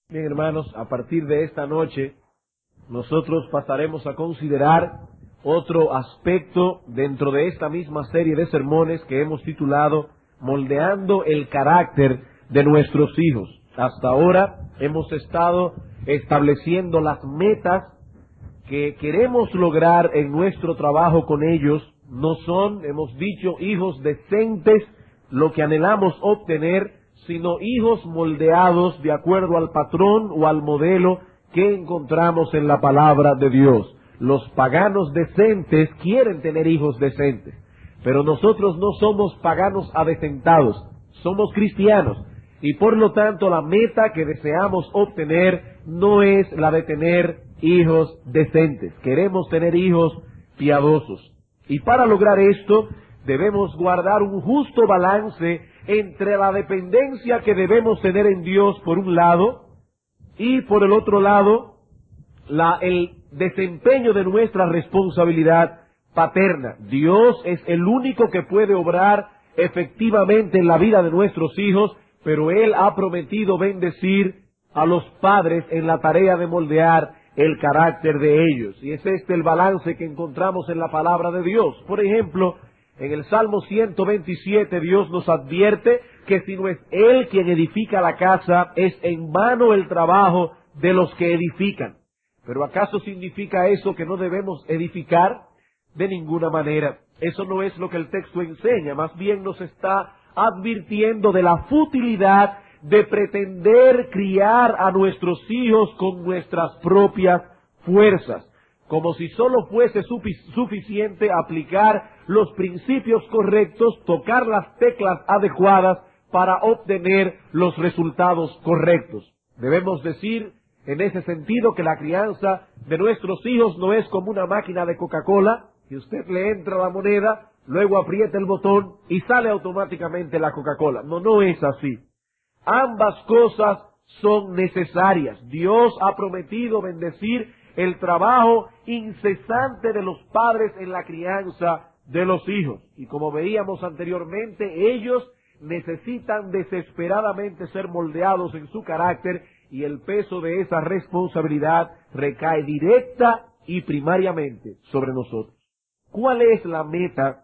Bien, hermanos, a partir de esta noche nosotros pasaremos a considerar otro aspecto dentro de esta misma serie de sermones que hemos titulado Moldeando el carácter de nuestros hijos. Hasta ahora hemos estado estableciendo las metas que queremos lograr en nuestro trabajo con ellos. No son, hemos dicho, hijos decentes lo que anhelamos obtener, sino hijos moldeados de acuerdo al patrón o al modelo que encontramos en la palabra de Dios. Los paganos decentes quieren tener hijos decentes, pero nosotros no somos paganos adecentados, somos cristianos, y por lo tanto la meta que deseamos obtener no es la de tener hijos decentes. Queremos tener hijos piadosos, y para lograr esto debemos guardar un justo balance entre la dependencia que debemos tener en Dios por un lado y por el otro lado el desempeño de nuestra responsabilidad paterna. Dios es el único que puede obrar efectivamente en la vida de nuestros hijos, pero Él ha prometido bendecir a los padres en la tarea de moldear el carácter de ellos. Y es este el balance que encontramos en la palabra de Dios. Por ejemplo, en el Salmo 127 Dios nos advierte que si no es Él quien edifica la casa, es en vano el trabajo de los que edifican. ¿Pero acaso significa eso que no debemos edificar? De ninguna manera. Eso no es lo que el texto enseña. Más bien nos está advirtiendo de la futilidad de pretender criar a nuestros hijos con nuestras propias fuerzas, como si solo fuese suficiente aplicar los principios correctos, tocar las teclas adecuadas para obtener los resultados correctos. Debemos decir en ese sentido que la crianza de nuestros hijos no es como una máquina de Coca-Cola, que usted le entra la moneda, luego aprieta el botón y sale automáticamente la Coca-Cola. No es así. Ambas cosas son necesarias. Dios ha prometido bendecir el trabajo incesante de los padres en la crianza de los hijos. Y como veíamos anteriormente, ellos necesitan desesperadamente ser moldeados en su carácter, y el peso de esa responsabilidad recae directa y primariamente sobre nosotros. ¿Cuál es la meta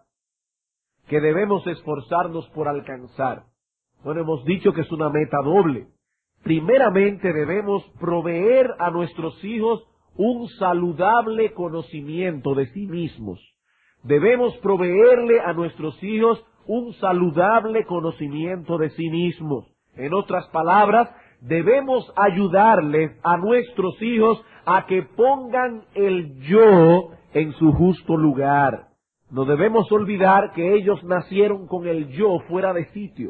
que debemos esforzarnos por alcanzar? Bueno, hemos dicho que es una meta doble. Primeramente debemos proveer a nuestros hijos un saludable conocimiento de sí mismos. Debemos proveerle a nuestros hijos un saludable conocimiento de sí mismos. En otras palabras, debemos ayudarles a nuestros hijos a que pongan el yo en su justo lugar. No debemos olvidar que ellos nacieron con el yo fuera de sitio.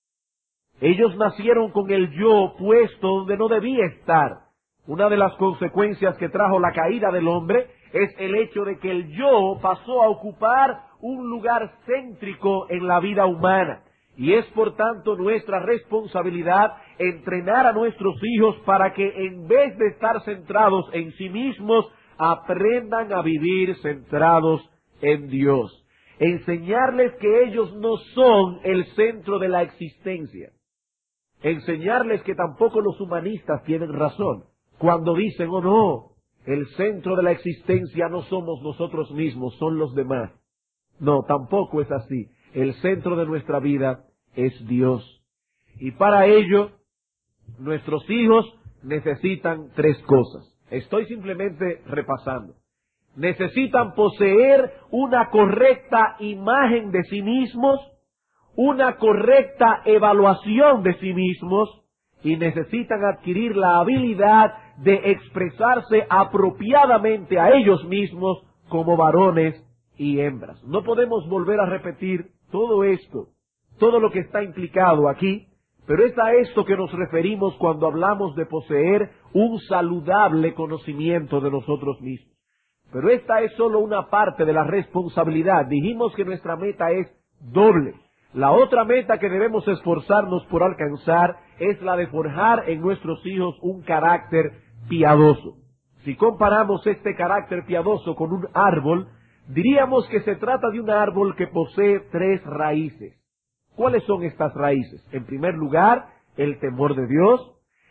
Ellos nacieron con el yo puesto donde no debía estar. Una de las consecuencias que trajo la caída del hombre es el hecho de que el yo pasó a ocupar un lugar céntrico en la vida humana. Y es por tanto nuestra responsabilidad entrenar a nuestros hijos para que en vez de estar centrados en sí mismos, aprendan a vivir centrados en Dios. Enseñarles que ellos no son el centro de la existencia. Enseñarles que tampoco los humanistas tienen razón cuando dicen, oh no, el centro de la existencia no somos nosotros mismos, son los demás. No, tampoco es así. El centro de nuestra vida es Dios. Y para ello, nuestros hijos necesitan tres cosas. Estoy simplemente repasando. Necesitan poseer una correcta imagen de sí mismos, una correcta evaluación de sí mismos, y necesitan adquirir la habilidad de expresarse apropiadamente a ellos mismos como varones y hembras. No podemos volver a repetir todo esto, todo lo que está implicado aquí, pero es a esto que nos referimos cuando hablamos de poseer un saludable conocimiento de nosotros mismos. Pero esta es solo una parte de la responsabilidad. Dijimos que nuestra meta es doble. La otra meta que debemos esforzarnos por alcanzar es la de forjar en nuestros hijos un carácter piadoso. Si comparamos este carácter piadoso con un árbol, diríamos que se trata de un árbol que posee tres raíces. ¿Cuáles son estas raíces? En primer lugar, el temor de Dios.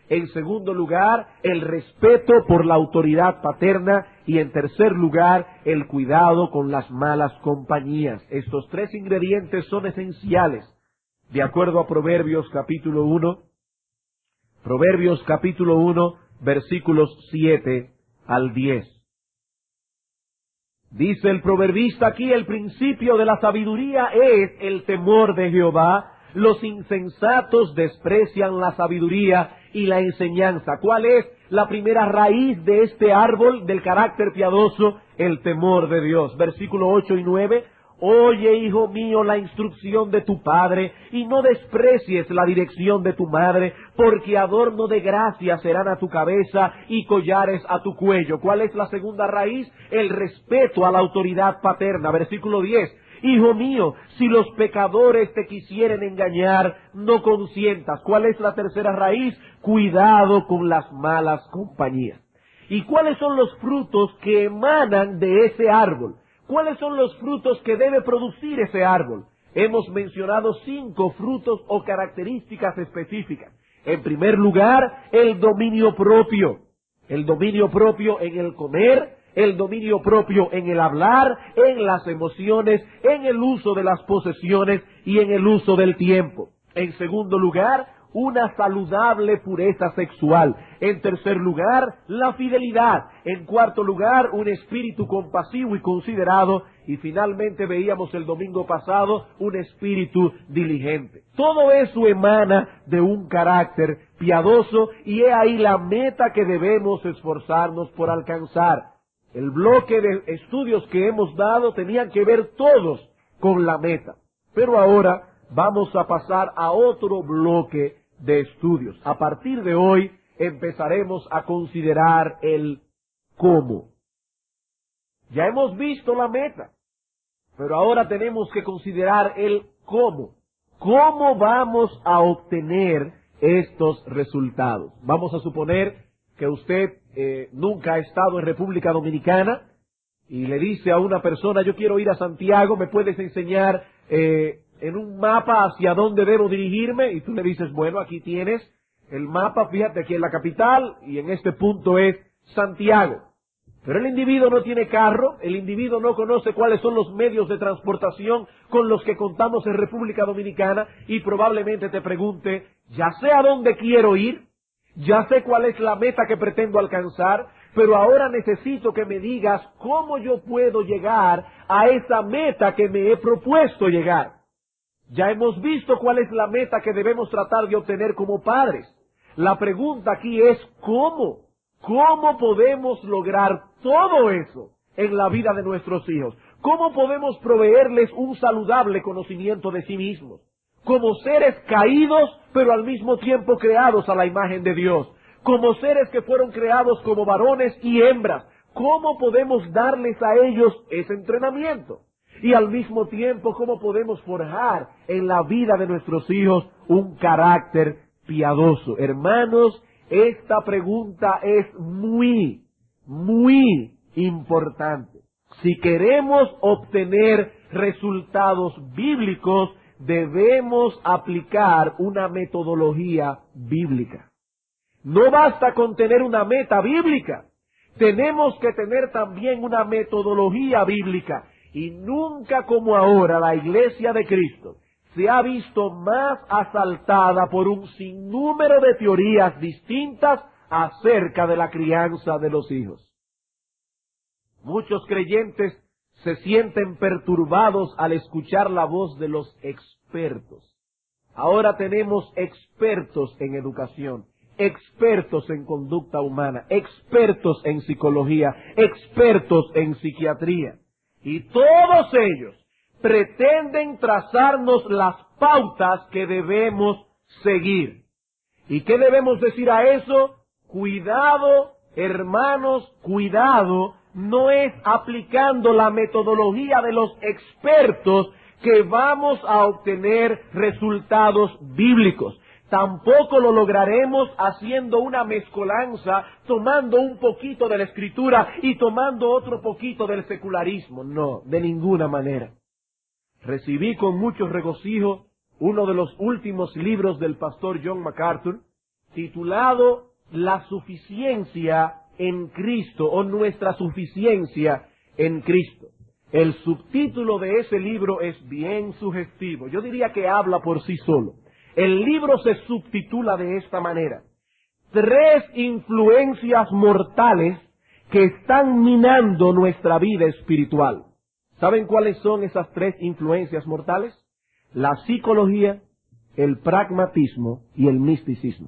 En segundo lugar, el respeto por la autoridad paterna. Y en tercer lugar, el cuidado con las malas compañías. Estos tres ingredientes son esenciales. De acuerdo a Proverbios capítulo 1, versículos 7 al 10. Dice el proverbista aquí: el principio de la sabiduría es el temor de Jehová. Los insensatos desprecian la sabiduría y la enseñanza. ¿Cuál es la primera raíz de este árbol del carácter piadoso? El temor de Dios. Versículo 8 y 9. Oye, hijo mío, la instrucción de tu padre, y no desprecies la dirección de tu madre, porque adorno de gracia serán a tu cabeza y collares a tu cuello. ¿Cuál es la segunda raíz? El respeto a la autoridad paterna. Versículo 10. Hijo mío, si los pecadores te quisieren engañar, no consientas. ¿Cuál es la tercera raíz? Cuidado con las malas compañías. ¿Y cuáles son los frutos que emanan de ese árbol? ¿Cuáles son los frutos que debe producir ese árbol? Hemos mencionado 5 frutos o características específicas. En primer lugar, el dominio propio. El dominio propio en el comer, el dominio propio en el hablar, en las emociones, en el uso de las posesiones y en el uso del tiempo. En segundo lugar, una saludable pureza sexual. En tercer lugar, la fidelidad. En cuarto lugar, un espíritu compasivo y considerado. Y finalmente veíamos el domingo pasado, un espíritu diligente. Todo eso emana de un carácter piadoso, y he ahí la meta que debemos esforzarnos por alcanzar. El bloque de estudios que hemos dado tenían que ver todos con la meta. Pero ahora vamos a pasar a otro bloque de estudios. A partir de hoy empezaremos a considerar el cómo. Ya hemos visto la meta, pero ahora tenemos que considerar el cómo. ¿Cómo vamos a obtener estos resultados? Vamos a suponer que usted nunca ha estado en República Dominicana y le dice a una persona: yo quiero ir a Santiago, ¿me puedes enseñar en un mapa hacia dónde debo dirigirme? Y tú le dices: bueno, aquí tienes el mapa, fíjate que en la capital y en este punto es Santiago. Pero el individuo no tiene carro, el individuo no conoce cuáles son los medios de transportación con los que contamos en República Dominicana, y probablemente te pregunte: ya sé a dónde quiero ir, ya sé cuál es la meta que pretendo alcanzar, pero ahora necesito que me digas cómo yo puedo llegar a esa meta que me he propuesto llegar. Ya hemos visto cuál es la meta que debemos tratar de obtener como padres. La pregunta aquí es ¿cómo? ¿Cómo podemos lograr todo eso en la vida de nuestros hijos? ¿Cómo podemos proveerles un saludable conocimiento de sí mismos? Como seres caídos, pero al mismo tiempo creados a la imagen de Dios. Como seres que fueron creados como varones y hembras. ¿Cómo podemos darles a ellos ese entrenamiento? Y al mismo tiempo, ¿cómo podemos forjar en la vida de nuestros hijos un carácter piadoso? Hermanos, esta pregunta es muy importante. Si queremos obtener resultados bíblicos, debemos aplicar una metodología bíblica. No basta con tener una meta bíblica, tenemos que tener también una metodología bíblica. Y nunca como ahora la Iglesia de Cristo se ha visto más asaltada por un sinnúmero de teorías distintas acerca de la crianza de los hijos. Muchos creyentes se sienten perturbados al escuchar la voz de los expertos. Ahora tenemos expertos en educación, expertos en conducta humana, expertos en psicología, expertos en psiquiatría. Y todos ellos pretenden trazarnos las pautas que debemos seguir. ¿Y qué debemos decir a eso? Cuidado, hermanos, cuidado. No es aplicando la metodología de los expertos que vamos a obtener resultados bíblicos. Tampoco lo lograremos haciendo una mezcolanza, tomando un poquito de la Escritura y tomando otro poquito del secularismo. No, de ninguna manera. Recibí con mucho regocijo uno de los últimos libros del pastor John MacArthur, titulado La suficiencia en Cristo, o nuestra suficiencia en Cristo. El subtítulo de ese libro es bien sugestivo. Yo diría que habla por sí solo. El libro se subtitula de esta manera: 3 influencias mortales que están minando nuestra vida espiritual. ¿Saben cuáles son esas 3 influencias mortales? La psicología, el pragmatismo y el misticismo.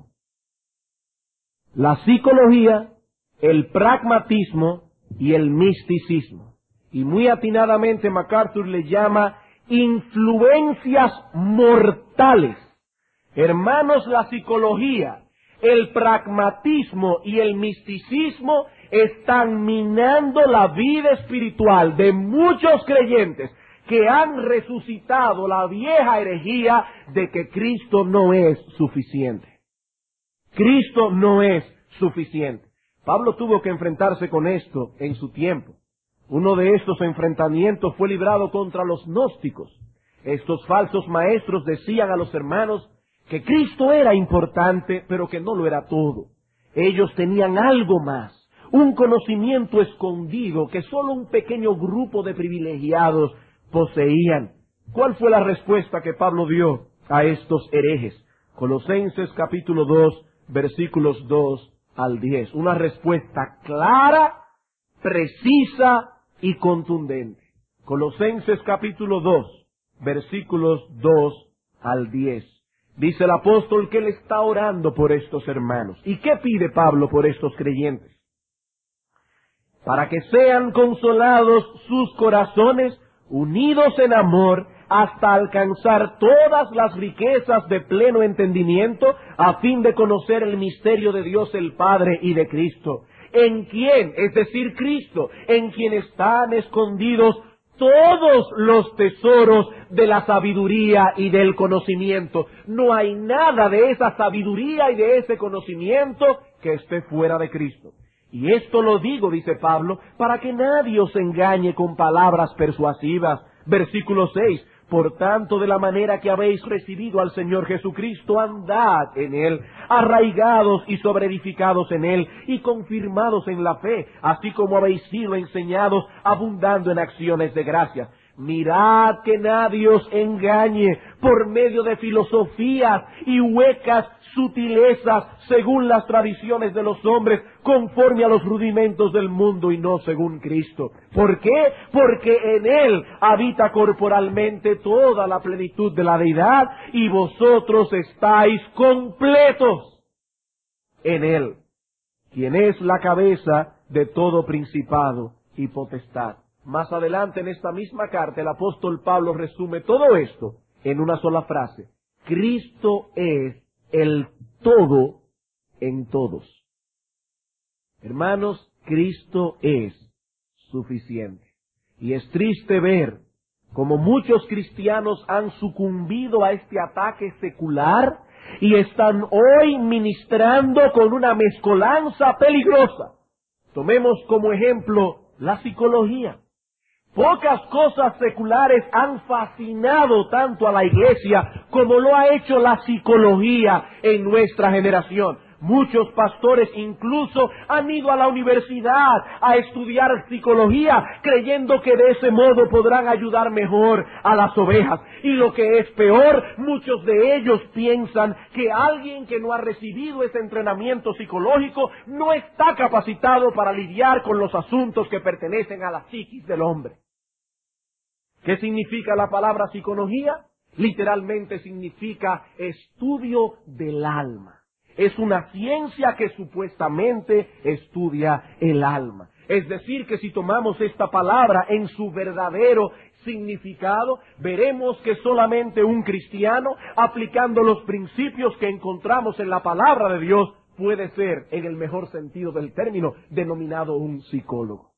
La psicología, el pragmatismo y el misticismo. Y muy atinadamente MacArthur le llama influencias mortales. Hermanos, la psicología, el pragmatismo y el misticismo están minando la vida espiritual de muchos creyentes que han resucitado la vieja herejía de que Cristo no es suficiente. Cristo no es suficiente. Pablo tuvo que enfrentarse con esto en su tiempo. Uno de estos enfrentamientos fue librado contra los gnósticos. Estos falsos maestros decían a los hermanos que Cristo era importante, pero que no lo era todo. Ellos tenían algo más, un conocimiento escondido que solo un pequeño grupo de privilegiados poseían. ¿Cuál fue la respuesta que Pablo dio a estos herejes? Colosenses capítulo 2, versículos 2 al 10. Una respuesta clara, precisa y contundente. Colosenses capítulo 2, versículos 2 al 10. Dice el apóstol que él está orando por estos hermanos. ¿Y qué pide Pablo por estos creyentes? Para que sean consolados sus corazones, unidos en amor, hasta alcanzar todas las riquezas de pleno entendimiento, a fin de conocer el misterio de Dios el Padre y de Cristo, en quien, es decir, Cristo, en quien están escondidos todos los tesoros de la sabiduría y del conocimiento. No hay nada de esa sabiduría y de ese conocimiento que esté fuera de Cristo. Y esto lo digo, dice Pablo, para que nadie os engañe con palabras persuasivas. Versículo 6. Por tanto, de la manera que habéis recibido al Señor Jesucristo, andad en Él, arraigados y sobreedificados en Él, y confirmados en la fe, así como habéis sido enseñados, abundando en acciones de gracia. Mirad que nadie os engañe por medio de filosofías y huecas sutilezas, según las tradiciones de los hombres, conforme a los rudimentos del mundo y no según Cristo. ¿Por qué? Porque en Él habita corporalmente toda la plenitud de la deidad, y vosotros estáis completos en Él, quien es la cabeza de todo principado y potestad. Más adelante en esta misma carta el apóstol Pablo resume todo esto en una sola frase: Cristo es el todo en todos. Hermanos, Cristo es suficiente. Y es triste ver cómo muchos cristianos han sucumbido a este ataque secular y están hoy ministrando con una mezcolanza peligrosa. Tomemos como ejemplo la psicología. Pocas cosas seculares han fascinado tanto a la iglesia como lo ha hecho la psicología en nuestra generación. Muchos pastores incluso han ido a la universidad a estudiar psicología, creyendo que de ese modo podrán ayudar mejor a las ovejas. Y lo que es peor, muchos de ellos piensan que alguien que no ha recibido ese entrenamiento psicológico no está capacitado para lidiar con los asuntos que pertenecen a la psiquis del hombre. ¿Qué significa la palabra psicología? Literalmente significa estudio del alma. Es una ciencia que supuestamente estudia el alma. Es decir, que si tomamos esta palabra en su verdadero significado, veremos que solamente un cristiano, aplicando los principios que encontramos en la palabra de Dios, puede ser, en el mejor sentido del término, denominado un psicólogo.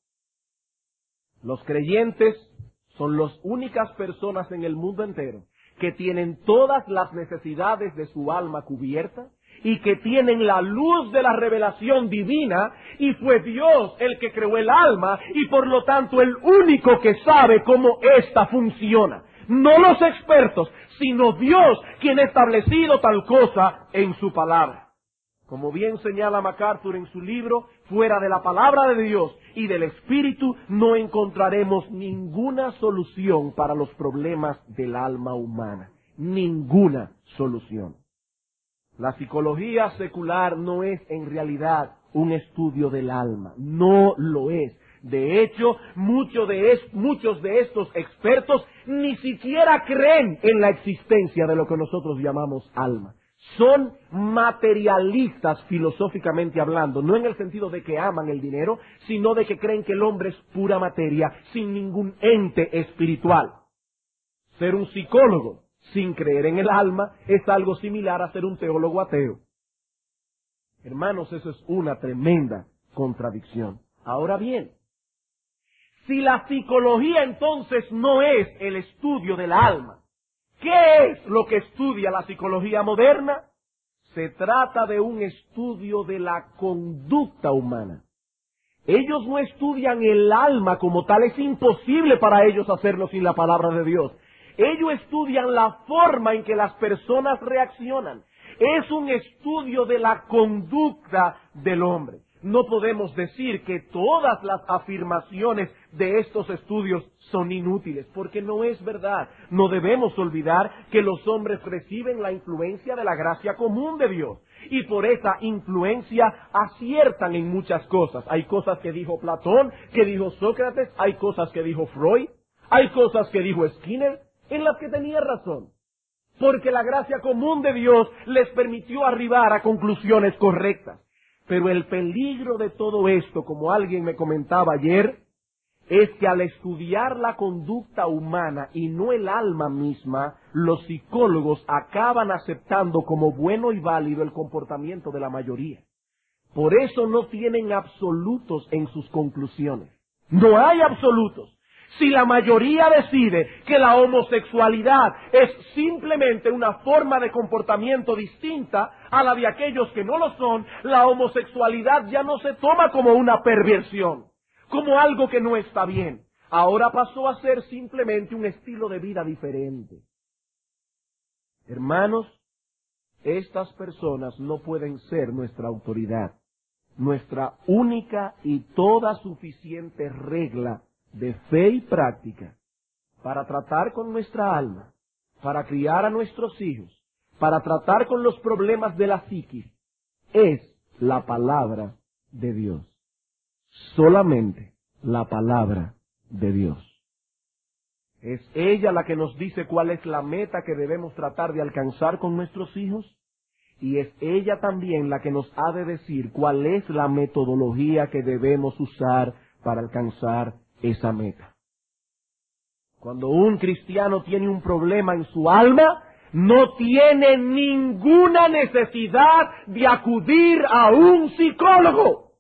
Los creyentes son las únicas personas en el mundo entero que tienen todas las necesidades de su alma cubiertas y que tienen la luz de la revelación divina, y fue Dios el que creó el alma y por lo tanto el único que sabe cómo ésta funciona. No los expertos, sino Dios quien ha establecido tal cosa en su palabra. Como bien señala MacArthur en su libro, fuera de la palabra de Dios y del Espíritu no encontraremos ninguna solución para los problemas del alma humana. Ninguna solución. La psicología secular no es en realidad un estudio del alma. No lo es. De hecho, muchos de estos expertos ni siquiera creen en la existencia de lo que nosotros llamamos alma. Son materialistas filosóficamente hablando, no en el sentido de que aman el dinero, sino de que creen que el hombre es pura materia, sin ningún ente espiritual. Ser un psicólogo sin creer en el alma es algo similar a ser un teólogo ateo. Hermanos, eso es una tremenda contradicción. Ahora bien, si la psicología entonces no es el estudio del alma, ¿qué es lo que estudia la psicología moderna? Se trata de un estudio de la conducta humana. Ellos no estudian el alma como tal, es imposible para ellos hacerlo sin la palabra de Dios. Ellos estudian la forma en que las personas reaccionan. Es un estudio de la conducta del hombre. No podemos decir que todas las afirmaciones de estos estudios son inútiles, porque no es verdad. No debemos olvidar que los hombres reciben la influencia de la gracia común de Dios, y por esa influencia aciertan en muchas cosas. Hay cosas que dijo Platón, que dijo Sócrates, hay cosas que dijo Freud, hay cosas que dijo Skinner, en las que tenía razón, porque la gracia común de Dios les permitió arribar a conclusiones correctas. Pero el peligro de todo esto, como alguien me comentaba ayer, es que al estudiar la conducta humana y no el alma misma, los psicólogos acaban aceptando como bueno y válido el comportamiento de la mayoría. Por eso no tienen absolutos en sus conclusiones. No hay absolutos. Si la mayoría decide que la homosexualidad es simplemente una forma de comportamiento distinta a la de aquellos que no lo son, la homosexualidad ya no se toma como una perversión, como algo que no está bien. Ahora pasó a ser simplemente un estilo de vida diferente. Hermanos, estas personas no pueden ser nuestra autoridad, nuestra única y toda suficiente regla de fe y práctica para tratar con nuestra alma, para criar a nuestros hijos, para tratar con los problemas de la psiquis, es la palabra de Dios. Solamente la palabra de Dios. ¿Es ella la que nos dice cuál es la meta que debemos tratar de alcanzar con nuestros hijos? Y es ella también la que nos ha de decir cuál es la metodología que debemos usar para alcanzar esa meta. Cuando un cristiano tiene un problema en su alma, no tiene ninguna necesidad de acudir a un psicólogo.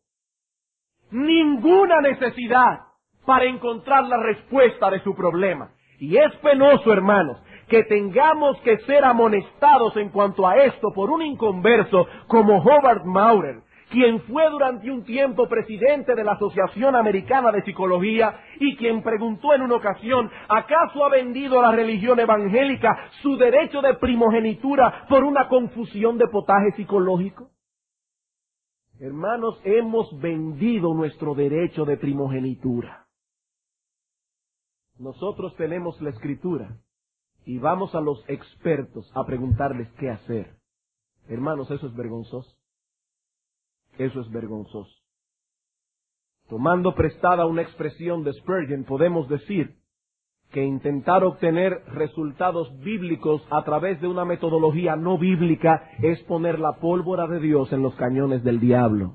Ninguna necesidad para encontrar la respuesta de su problema. Y es penoso, hermanos, que tengamos que ser amonestados en cuanto a esto por un inconverso como Howard Maurer, quien fue durante un tiempo presidente de la Asociación Americana de Psicología y quien preguntó en una ocasión, ¿acaso ha vendido la religión evangélica su derecho de primogenitura por una confusión de potaje psicológico? Hermanos, hemos vendido nuestro derecho de primogenitura. Nosotros tenemos la Escritura y vamos a los expertos a preguntarles qué hacer. Hermanos, eso es vergonzoso. Eso es vergonzoso. Tomando prestada una expresión de Spurgeon, podemos decir que intentar obtener resultados bíblicos a través de una metodología no bíblica es poner la pólvora de Dios en los cañones del diablo.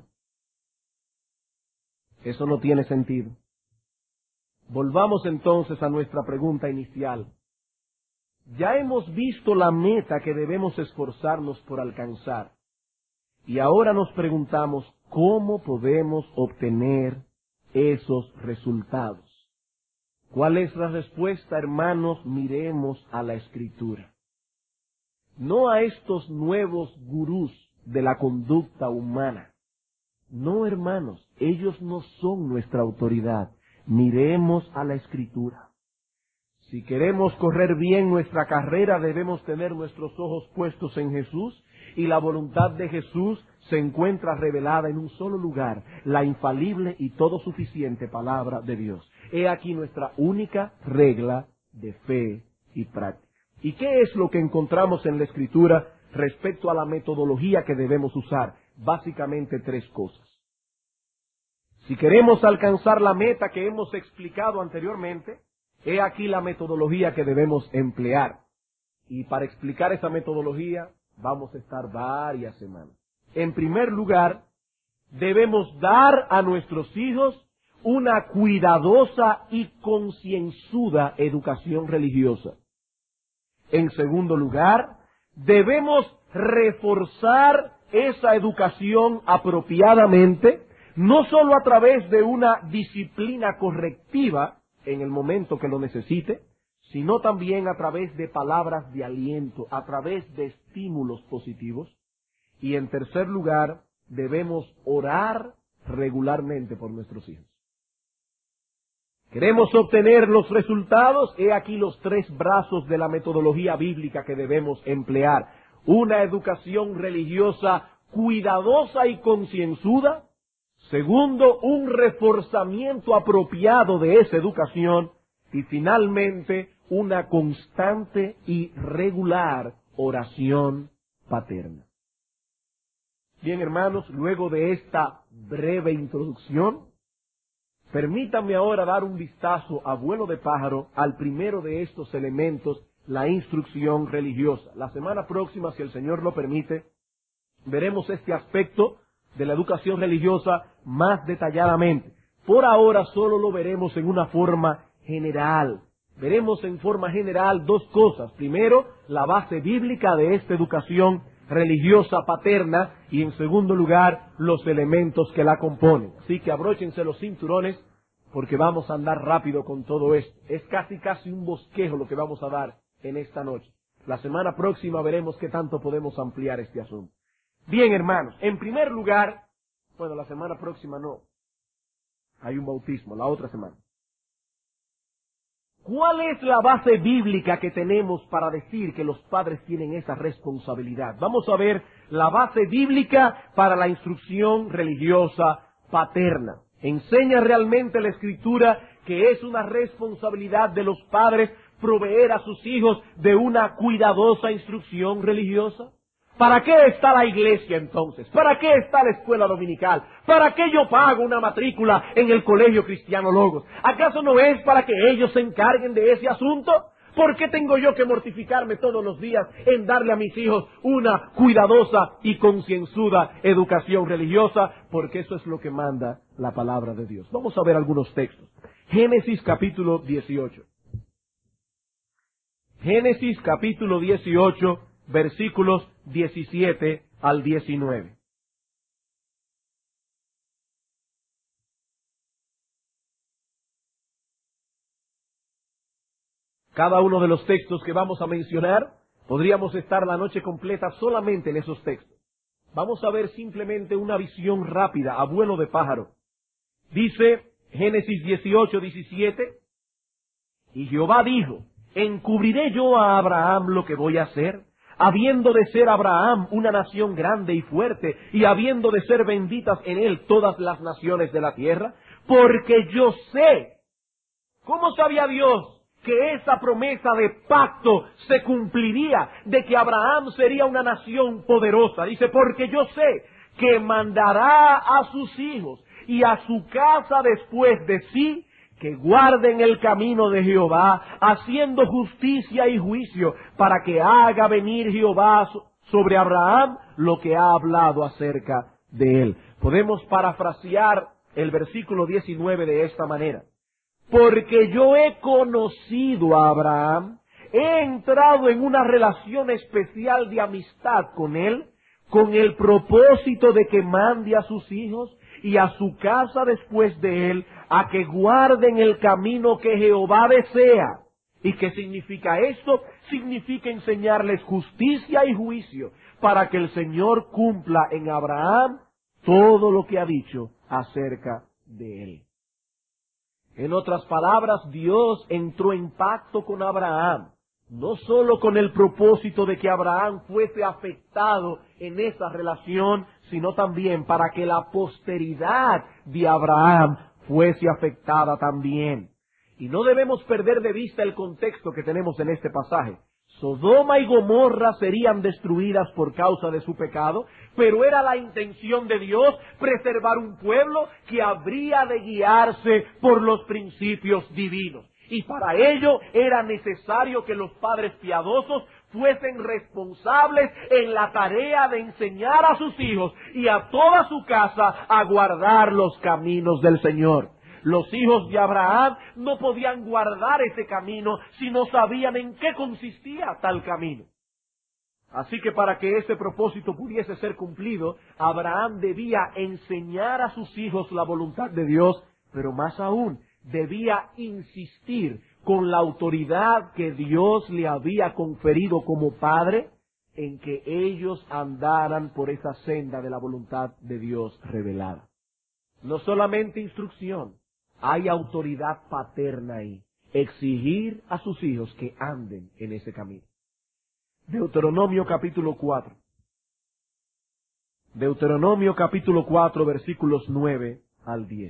Eso no tiene sentido. Volvamos entonces a nuestra pregunta inicial. Ya hemos visto la meta que debemos esforzarnos por alcanzar. Y ahora nos preguntamos, ¿cómo podemos obtener esos resultados? ¿Cuál es la respuesta, hermanos? Miremos a la Escritura. No a estos nuevos gurús de la conducta humana. No, hermanos, ellos no son nuestra autoridad. Miremos a la Escritura. Si queremos correr bien nuestra carrera, debemos tener nuestros ojos puestos en Jesús, y la voluntad de Jesús se encuentra revelada en un solo lugar, la infalible y todo suficiente palabra de Dios. He aquí nuestra única regla de fe y práctica. ¿Y qué es lo que encontramos en la Escritura respecto a la metodología que debemos usar? Básicamente tres cosas. Si queremos alcanzar la meta que hemos explicado anteriormente, he aquí la metodología que debemos emplear. Y para explicar esa metodología vamos a estar varias semanas. En primer lugar, debemos dar a nuestros hijos una cuidadosa y concienzuda educación religiosa. En segundo lugar, debemos reforzar esa educación apropiadamente, no solo a través de una disciplina correctiva en el momento que lo necesite, sino también a través de palabras de aliento, a través de estímulos positivos. Y en tercer lugar, debemos orar regularmente por nuestros hijos. ¿Queremos obtener los resultados? He aquí los tres brazos de la metodología bíblica que debemos emplear. Una educación religiosa cuidadosa y concienzuda. Segundo, un reforzamiento apropiado de esa educación. Y finalmente, una constante y regular oración paterna. Bien, hermanos, luego de esta breve introducción, permítanme ahora dar un vistazo a vuelo de pájaro al primero de estos elementos, la instrucción religiosa. La semana próxima, si el Señor lo permite, veremos este aspecto de la educación religiosa más detalladamente. Por ahora solo lo veremos en una forma general. Veremos en forma general dos cosas. Primero, la base bíblica de esta educación religiosa paterna, y en segundo lugar, los elementos que la componen. Así que abróchense los cinturones, porque vamos a andar rápido con todo esto. Es casi un bosquejo lo que vamos a dar en esta noche. La semana próxima veremos qué tanto podemos ampliar este asunto. Bien, hermanos, en primer lugar, bueno, la semana próxima no. Hay un bautismo, la otra semana. ¿Cuál es la base bíblica que tenemos para decir que los padres tienen esa responsabilidad? Vamos a ver la base bíblica para la instrucción religiosa paterna. ¿Enseña realmente la Escritura que es una responsabilidad de los padres proveer a sus hijos de una cuidadosa instrucción religiosa? ¿Para qué está la iglesia entonces? ¿Para qué está la escuela dominical? ¿Para qué yo pago una matrícula en el colegio cristiano Logos? ¿Acaso no es para que ellos se encarguen de ese asunto? ¿Por qué tengo yo que mortificarme todos los días en darle a mis hijos una cuidadosa y concienzuda educación religiosa? Porque eso es lo que manda la palabra de Dios. Vamos a ver algunos textos. Génesis capítulo 18. Génesis capítulo 18, versículos 17 al 19. Cada uno de los textos que vamos a mencionar, podríamos estar la noche completa solamente en esos textos. Vamos a ver simplemente una visión rápida, a vuelo de pájaro. Dice Génesis 18, 17, y Jehová dijo, ¿encubriré yo a Abraham lo que voy a hacer? Habiendo de ser Abraham una nación grande y fuerte, y habiendo de ser benditas en él todas las naciones de la tierra, porque yo sé. ¿Cómo sabía Dios que esa promesa de pacto se cumpliría, de que Abraham sería una nación poderosa? Dice, porque yo sé que mandará a sus hijos y a su casa después de sí, que guarden el camino de Jehová, haciendo justicia y juicio, para que haga venir Jehová sobre Abraham lo que ha hablado acerca de él. Podemos parafrasear el versículo 19 de esta manera. Porque yo he conocido a Abraham, he entrado en una relación especial de amistad con él, con el propósito de que mande a sus hijos y a su casa después de él, a que guarden el camino que Jehová desea. ¿Y qué significa esto? Significa enseñarles justicia y juicio, para que el Señor cumpla en Abraham todo lo que ha dicho acerca de él. En otras palabras, Dios entró en pacto con Abraham, no solo con el propósito de que Abraham fuese afectado en esa relación, sino también para que la posteridad de Abraham fuese afectada también. Y no debemos perder de vista el contexto que tenemos en este pasaje. Sodoma y Gomorra serían destruidas por causa de su pecado, pero era la intención de Dios preservar un pueblo que habría de guiarse por los principios divinos. Y para ello era necesario que los padres piadosos fuesen responsables en la tarea de enseñar a sus hijos y a toda su casa a guardar los caminos del Señor. Los hijos de Abraham no podían guardar ese camino si no sabían en qué consistía tal camino. Así que para que ese propósito pudiese ser cumplido, Abraham debía enseñar a sus hijos la voluntad de Dios, pero más aún, debía insistir con la autoridad que Dios le había conferido como padre, en que ellos andaran por esa senda de la voluntad de Dios revelada. No solamente instrucción, hay autoridad paterna ahí. Exigir a sus hijos que anden en ese camino. Deuteronomio capítulo 4. Deuteronomio capítulo 4, versículos 9 al 10.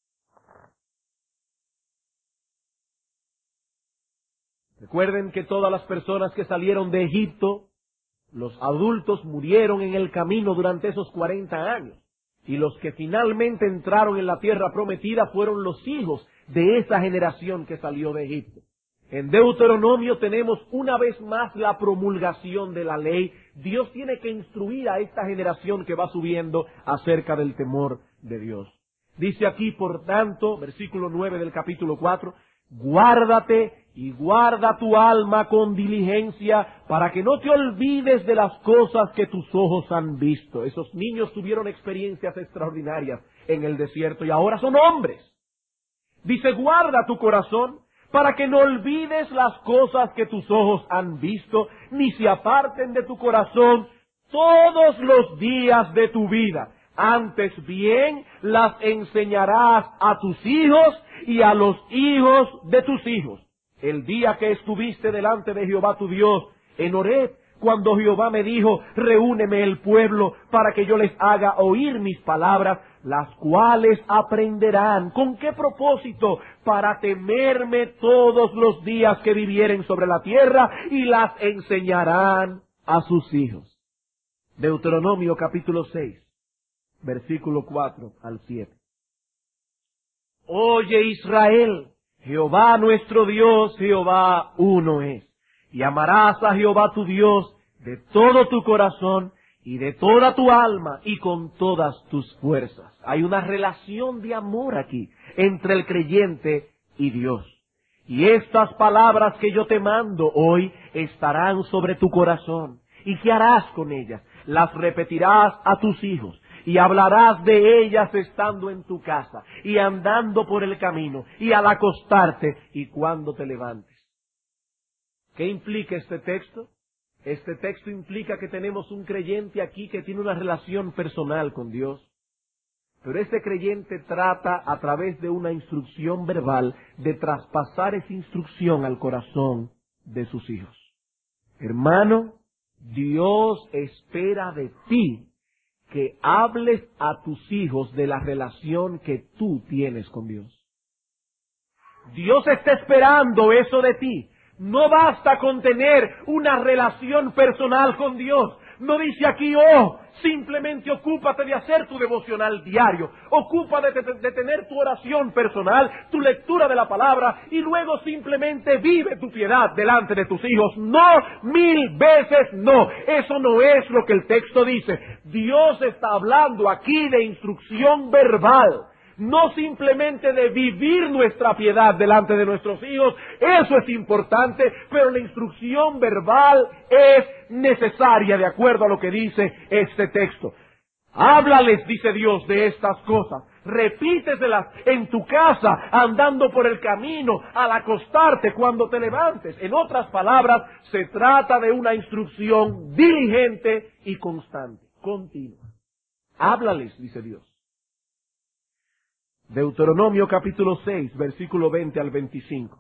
Recuerden que todas las personas que salieron de Egipto, los adultos murieron en el camino durante esos 40 años. Y los que finalmente entraron en la tierra prometida fueron los hijos de esa generación que salió de Egipto. En Deuteronomio tenemos una vez más la promulgación de la ley. Dios tiene que instruir a esta generación que va subiendo acerca del temor de Dios. Dice aquí, por tanto, versículo 9 del capítulo 4, guárdate y guarda tu alma con diligencia para que no te olvides de las cosas que tus ojos han visto. Esos niños tuvieron experiencias extraordinarias en el desierto y ahora son hombres. Dice, guarda tu corazón para que no olvides las cosas que tus ojos han visto, ni se aparten de tu corazón todos los días de tu vida. Antes bien las enseñarás a tus hijos y a los hijos de tus hijos. El día que estuviste delante de Jehová tu Dios en Horeb, cuando Jehová me dijo, reúneme el pueblo para que yo les haga oír mis palabras, las cuales aprenderán. ¿Con qué propósito? Para temerme todos los días que vivieren sobre la tierra y las enseñarán a sus hijos. Deuteronomio capítulo 6, versículo 4 al 7. Oye Israel, Jehová nuestro Dios, Jehová uno es. Y amarás a Jehová tu Dios de todo tu corazón y de toda tu alma y con todas tus fuerzas. Hay una relación de amor aquí entre el creyente y Dios. Y estas palabras que yo te mando hoy estarán sobre tu corazón. ¿Y qué harás con ellas? Las repetirás a tus hijos. Y hablarás de ellas estando en tu casa, y andando por el camino, y al acostarte, y cuando te levantes. ¿Qué implica este texto? Este texto implica que tenemos un creyente aquí que tiene una relación personal con Dios. Pero este creyente trata a través de una instrucción verbal de traspasar esa instrucción al corazón de sus hijos. Hermano, Dios espera de ti que hables a tus hijos de la relación que tú tienes con Dios. Dios está esperando eso de ti. No basta con tener una relación personal con Dios. No dice aquí, simplemente ocúpate de hacer tu devocional diario. Ocúpate de tener tu oración personal, tu lectura de la palabra, y luego simplemente vive tu piedad delante de tus hijos. No, 1000 veces no. Eso no es lo que el texto dice. Dios está hablando aquí de instrucción verbal. No simplemente de vivir nuestra piedad delante de nuestros hijos, eso es importante, pero la instrucción verbal es necesaria de acuerdo a lo que dice este texto. Háblales, dice Dios, de estas cosas, repíteselas en tu casa, andando por el camino, al acostarte, cuando te levantes. En otras palabras, se trata de una instrucción diligente y constante, continua. Háblales, dice Dios. Deuteronomio capítulo 6, versículo 20 al 25.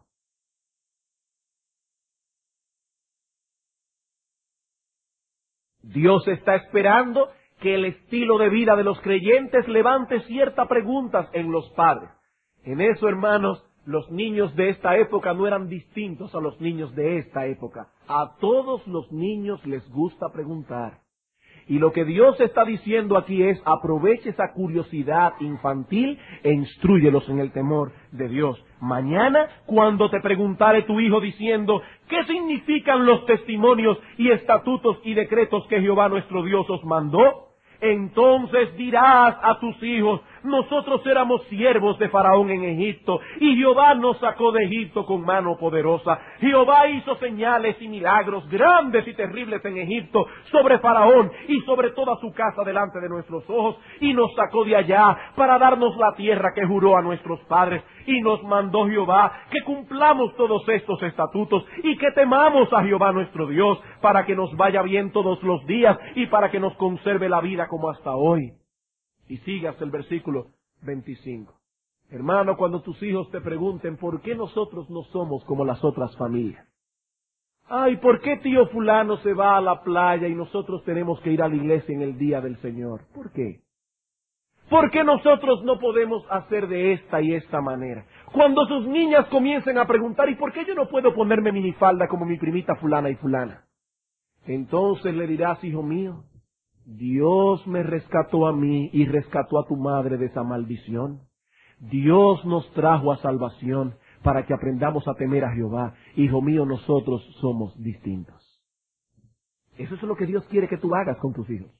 Dios está esperando que el estilo de vida de los creyentes levante ciertas preguntas en los padres. En eso, hermanos, los niños de esta época no eran distintos a los niños de esta época. A todos los niños les gusta preguntar. Y lo que Dios está diciendo aquí es: aproveche esa curiosidad infantil e instrúyelos en el temor de Dios. Mañana, cuando te preguntare tu hijo diciendo: ¿qué significan los testimonios y estatutos y decretos que Jehová nuestro Dios os mandó? Entonces dirás a tus hijos: nosotros éramos siervos de Faraón en Egipto, y Jehová nos sacó de Egipto con mano poderosa. Jehová hizo señales y milagros grandes y terribles en Egipto sobre Faraón y sobre toda su casa delante de nuestros ojos, y nos sacó de allá para darnos la tierra que juró a nuestros padres. Y nos mandó Jehová que cumplamos todos estos estatutos y que temamos a Jehová nuestro Dios, para que nos vaya bien todos los días y para que nos conserve la vida como hasta hoy. Y sigue hasta el versículo 25. Hermano, cuando tus hijos te pregunten por qué nosotros no somos como las otras familias. Ay, ¿por qué tío fulano se va a la playa y nosotros tenemos que ir a la iglesia en el día del Señor? ¿Por qué? ¿Por qué nosotros no podemos hacer de esta y esta manera? Cuando sus niñas comiencen a preguntar: ¿y por qué yo no puedo ponerme minifalda como mi primita fulana y fulana? Entonces le dirás: hijo mío, Dios me rescató a mí y rescató a tu madre de esa maldición. Dios nos trajo a salvación para que aprendamos a temer a Jehová. Hijo mío, nosotros somos distintos. Eso es lo que Dios quiere que tú hagas con tus hijos.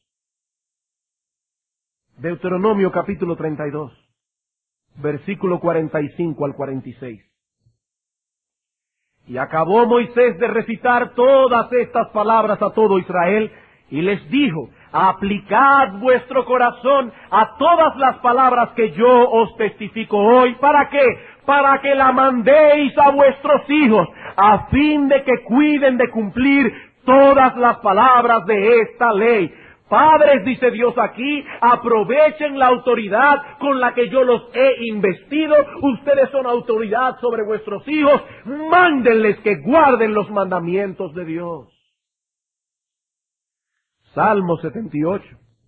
Deuteronomio capítulo 32, versículo 45 al 46. Y acabó Moisés de recitar todas estas palabras a todo Israel, y les dijo: aplicad vuestro corazón a todas las palabras que yo os testifico hoy. ¿Para qué? Para que la mandéis a vuestros hijos, a fin de que cuiden de cumplir todas las palabras de esta ley. Padres, dice Dios aquí, aprovechen la autoridad con la que yo los he investido. Ustedes son autoridad sobre vuestros hijos. Mándenles que guarden los mandamientos de Dios. Salmo 78.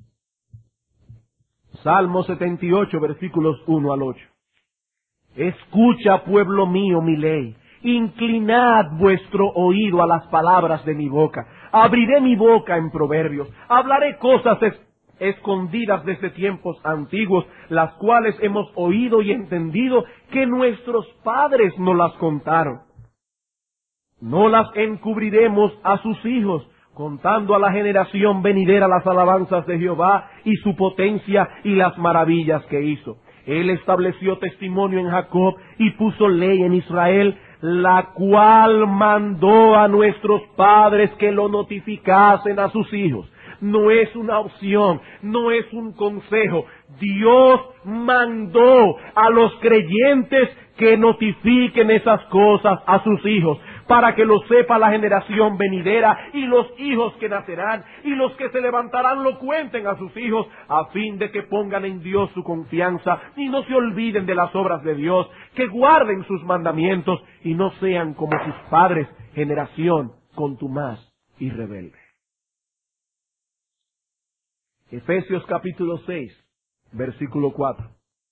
Salmo 78, versículos 1 al 8. Escucha, pueblo mío, mi ley. Inclinad vuestro oído a las palabras de mi boca. Abriré mi boca en proverbios. Hablaré cosas escondidas desde tiempos antiguos, las cuales hemos oído y entendido que nuestros padres nos las contaron. No las encubriremos a sus hijos, contando a la generación venidera las alabanzas de Jehová y su potencia y las maravillas que hizo. Él estableció testimonio en Jacob y puso ley en Israel, la cual mandó a nuestros padres que lo notificasen a sus hijos. No es una opción, no es un consejo. Dios mandó a los creyentes que notifiquen esas cosas a sus hijos, para que lo sepa la generación venidera y los hijos que nacerán, y los que se levantarán lo cuenten a sus hijos, a fin de que pongan en Dios su confianza y no se olviden de las obras de Dios, que guarden sus mandamientos y no sean como sus padres, generación contumaz y rebelde. Efesios capítulo 6, versículo 4.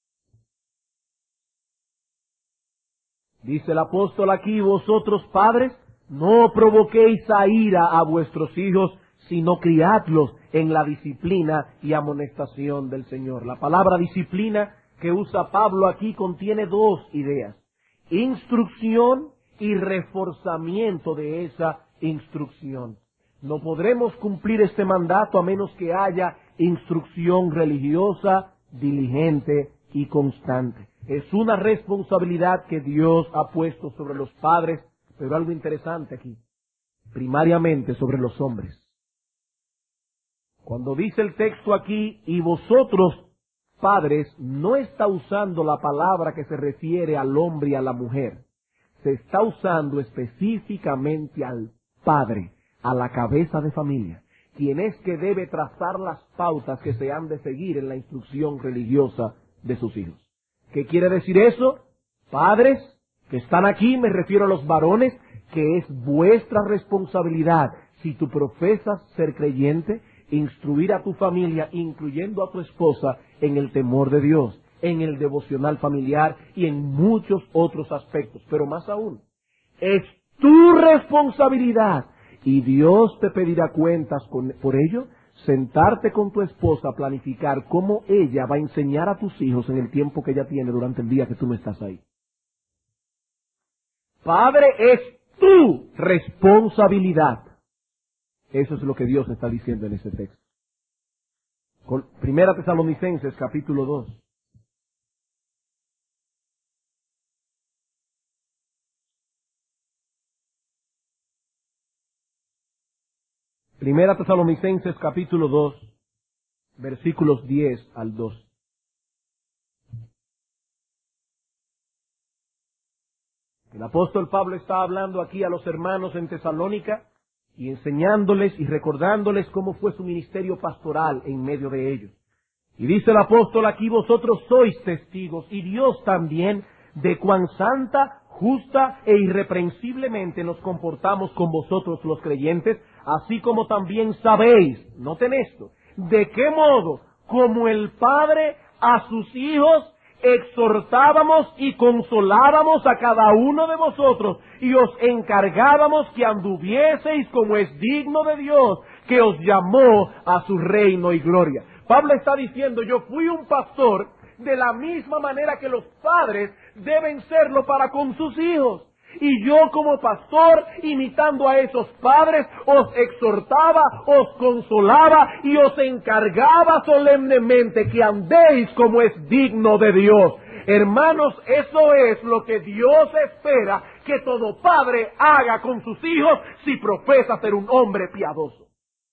Dice el apóstol aquí: vosotros padres, no provoquéis a ira a vuestros hijos, sino criadlos en la disciplina y amonestación del Señor. La palabra disciplina que usa Pablo aquí contiene dos ideas: instrucción y reforzamiento de esa instrucción. No podremos cumplir este mandato a menos que haya instrucción religiosa, diligente y constante. Es una responsabilidad que Dios ha puesto sobre los padres, pero algo interesante aquí, primariamente sobre los hombres. Cuando dice el texto aquí: y vosotros, padres, no está usando la palabra que se refiere al hombre y a la mujer. Se está usando específicamente al padre, a la cabeza de familia, quien es que debe trazar las pautas que se han de seguir en la instrucción religiosa de sus hijos. ¿Qué quiere decir eso? Padres que están aquí, me refiero a los varones, que es vuestra responsabilidad, si tú profesas ser creyente, instruir a tu familia, incluyendo a tu esposa, en el temor de Dios, en el devocional familiar y en muchos otros aspectos. Pero más aún, es tu responsabilidad y Dios te pedirá cuentas por ello. Sentarte con tu esposa a planificar cómo ella va a enseñar a tus hijos en el tiempo que ella tiene durante el día que tú no estás ahí. Padre, es tu responsabilidad. Eso es lo que Dios está diciendo en ese texto. Primera Tesalonicenses, capítulo 2. Primera Tesalonicenses, capítulo 2, versículos 10 al 12. El apóstol Pablo está hablando aquí a los hermanos en Tesalónica y enseñándoles y recordándoles cómo fue su ministerio pastoral en medio de ellos. Y dice el apóstol aquí: vosotros sois testigos, y Dios también, de cuán santa, justa e irreprensiblemente nos comportamos con vosotros los creyentes, así como también sabéis, noten esto, de qué modo, como el Padre a sus hijos, exhortábamos y consolábamos a cada uno de vosotros, y os encargábamos que anduvieseis como es digno de Dios, que os llamó a su reino y gloria. Pablo está diciendo: yo fui un pastor de la misma manera que los padres deben serlo para con sus hijos. Y yo como pastor, imitando a esos padres, os exhortaba, os consolaba y os encargaba solemnemente que andéis como es digno de Dios. Hermanos, eso es lo que Dios espera que todo padre haga con sus hijos si profesa ser un hombre piadoso.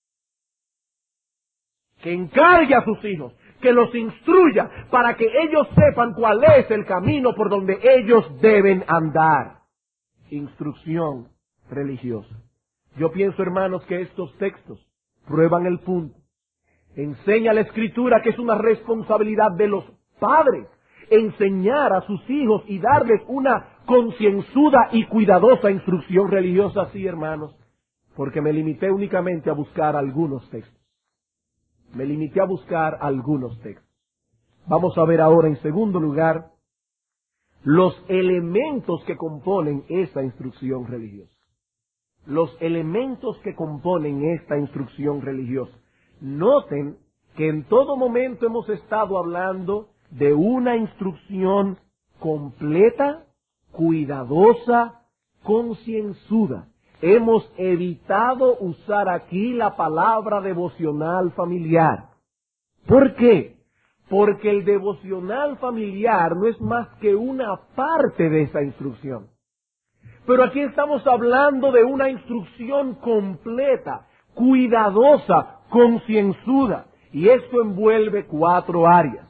Que encargue a sus hijos, que los instruya para que ellos sepan cuál es el camino por donde ellos deben andar. Instrucción religiosa. Yo pienso, hermanos, que estos textos prueban el punto. Enseña la Escritura que es una responsabilidad de los padres enseñar a sus hijos y darles una concienzuda y cuidadosa instrucción religiosa. Sí, hermanos, porque me limité únicamente a buscar algunos textos. Me limité a buscar algunos textos. Vamos a ver ahora, en segundo lugar, los elementos que componen esta instrucción religiosa. Los elementos que componen esta instrucción religiosa. Noten que en todo momento hemos estado hablando de una instrucción completa, cuidadosa, concienzuda. Hemos evitado usar aquí la palabra devocional familiar. ¿Por qué? Porque el devocional familiar no es más que una parte de esa instrucción. Pero aquí estamos hablando de una instrucción completa, cuidadosa, concienzuda. Y esto envuelve 4 áreas,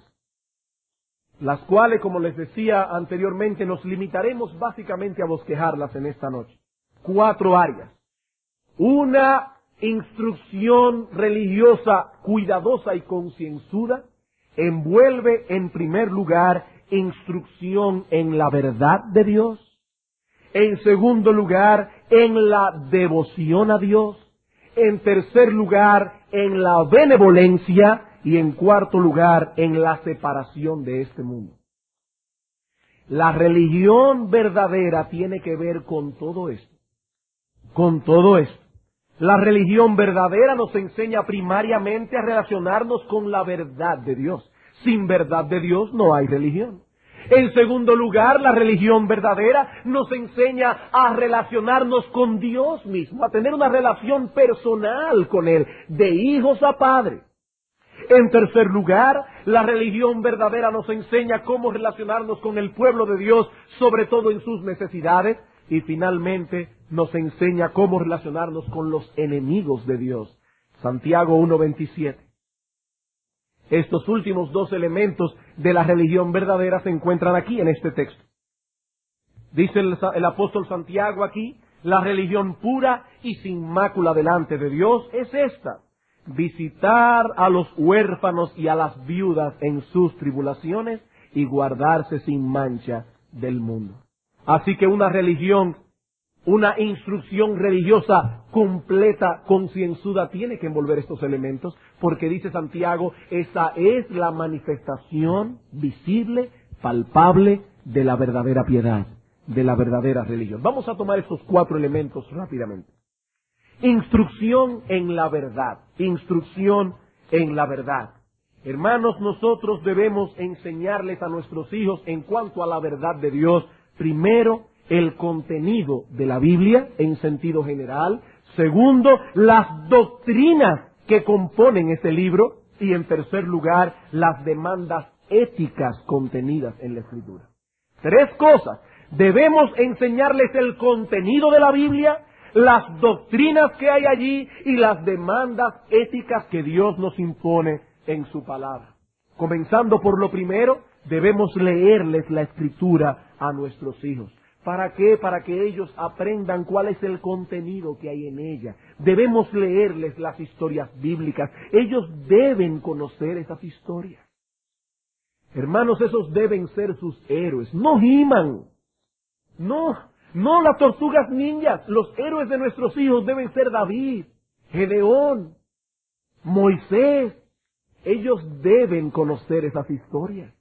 las cuales, como les decía anteriormente, nos limitaremos básicamente a bosquejarlas en esta noche. 4 áreas. Una instrucción religiosa cuidadosa y concienzuda envuelve, en primer lugar, instrucción en la verdad de Dios. En segundo lugar, en la devoción a Dios. En tercer lugar, en la benevolencia. Y en cuarto lugar, en la separación de este mundo. La religión verdadera tiene que ver con todo esto. Con todo esto. La religión verdadera nos enseña primariamente a relacionarnos con la verdad de Dios. Sin verdad de Dios no hay religión. En segundo lugar, la religión verdadera nos enseña a relacionarnos con Dios mismo, a tener una relación personal con Él, de hijos a padres. En tercer lugar, la religión verdadera nos enseña cómo relacionarnos con el pueblo de Dios, sobre todo en sus necesidades. Y finalmente, nos enseña cómo relacionarnos con los enemigos de Dios. Santiago 1:27. Estos últimos 2 elementos de la religión verdadera se encuentran aquí en este texto. Dice el apóstol Santiago aquí: la religión pura y sin mácula delante de Dios es esta: visitar a los huérfanos y a las viudas en sus tribulaciones y guardarse sin mancha del mundo. Así que una religión, una instrucción religiosa completa, concienzuda, tiene que envolver estos elementos, porque dice Santiago, esa es la manifestación visible, palpable de la verdadera piedad, de la verdadera religión. Vamos a tomar estos 4 elementos rápidamente. Instrucción en la verdad, instrucción en la verdad. Hermanos, nosotros debemos enseñarles a nuestros hijos en cuanto a la verdad de Dios, primero, el contenido de la Biblia en sentido general. Segundo, las doctrinas que componen ese libro. Y en tercer lugar, las demandas éticas contenidas en la Escritura. 3 cosas. Debemos enseñarles el contenido de la Biblia, las doctrinas que hay allí y las demandas éticas que Dios nos impone en su palabra. Comenzando por lo primero, debemos leerles la Escritura a nuestros hijos. ¿Para qué? Para que ellos aprendan cuál es el contenido que hay en ella. Debemos leerles las historias bíblicas. Ellos deben conocer esas historias. Hermanos, esos deben ser sus héroes, no He-Man. No las tortugas ninjas. Los héroes de nuestros hijos deben ser David, Gedeón, Moisés. Ellos deben conocer esas historias.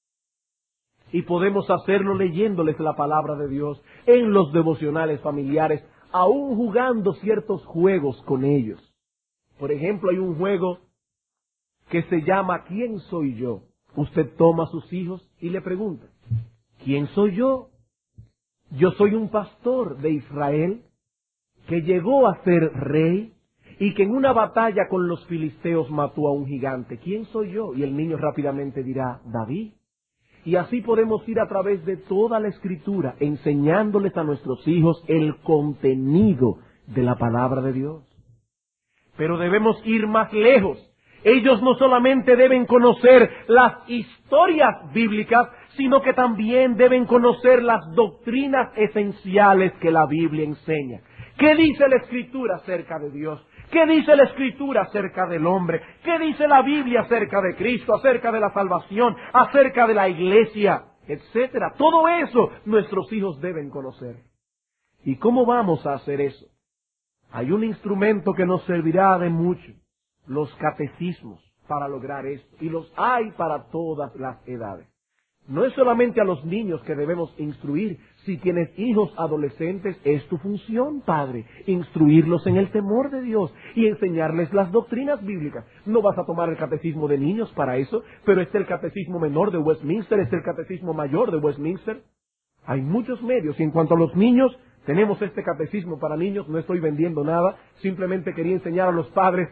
Y podemos hacerlo leyéndoles la palabra de Dios en los devocionales familiares, aún jugando ciertos juegos con ellos. Por ejemplo, hay un juego que se llama ¿Quién soy yo? Usted toma a sus hijos y le pregunta, ¿quién soy yo? Yo soy un pastor de Israel que llegó a ser rey y que en una batalla con los filisteos mató a un gigante. ¿Quién soy yo? Y el niño rápidamente dirá, David. Y así podemos ir a través de toda la Escritura, enseñándoles a nuestros hijos el contenido de la palabra de Dios. Pero debemos ir más lejos. Ellos no solamente deben conocer las historias bíblicas, sino que también deben conocer las doctrinas esenciales que la Biblia enseña. ¿Qué dice la Escritura acerca de Dios? ¿Qué dice la Escritura acerca del hombre? ¿Qué dice la Biblia acerca de Cristo, acerca de la salvación, acerca de la iglesia, etcétera? Todo eso nuestros hijos deben conocer. ¿Y cómo vamos a hacer eso? Hay un instrumento que nos servirá de mucho, los catecismos, para lograr esto. Y los hay para todas las edades. No es solamente a los niños que debemos instruir. Si tienes hijos adolescentes, es tu función, padre, instruirlos en el temor de Dios y enseñarles las doctrinas bíblicas. No vas a tomar el catecismo de niños para eso, pero es el catecismo menor de Westminster, es el catecismo mayor de Westminster. Hay muchos medios, y en cuanto a los niños, tenemos este catecismo para niños, no estoy vendiendo nada, simplemente quería enseñar a los padres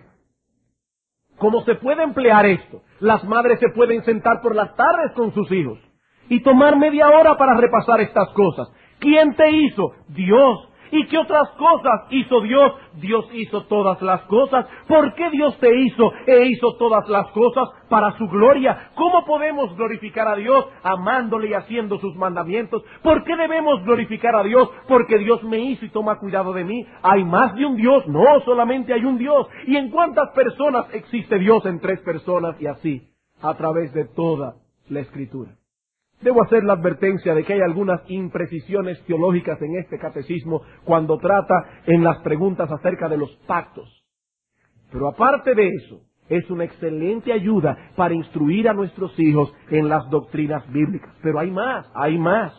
cómo se puede emplear esto. Las madres se pueden sentar por las tardes con sus hijos y tomar media hora para repasar estas cosas. ¿Quién te hizo? Dios. ¿Y qué otras cosas hizo Dios? Dios hizo todas las cosas. ¿Por qué Dios te hizo e hizo todas las cosas? Para su gloria. ¿Cómo podemos glorificar a Dios? Amándole y haciendo sus mandamientos. ¿Por qué debemos glorificar a Dios? Porque Dios me hizo y toma cuidado de mí. ¿Hay más de un Dios? No, solamente hay un Dios. ¿Y en cuántas personas existe Dios? En 3 personas, y así, a través de toda la Escritura. Debo hacer la advertencia de que hay algunas imprecisiones teológicas en este catecismo cuando trata en las preguntas acerca de los pactos. Pero aparte de eso, es una excelente ayuda para instruir a nuestros hijos en las doctrinas bíblicas. Pero hay más, hay más.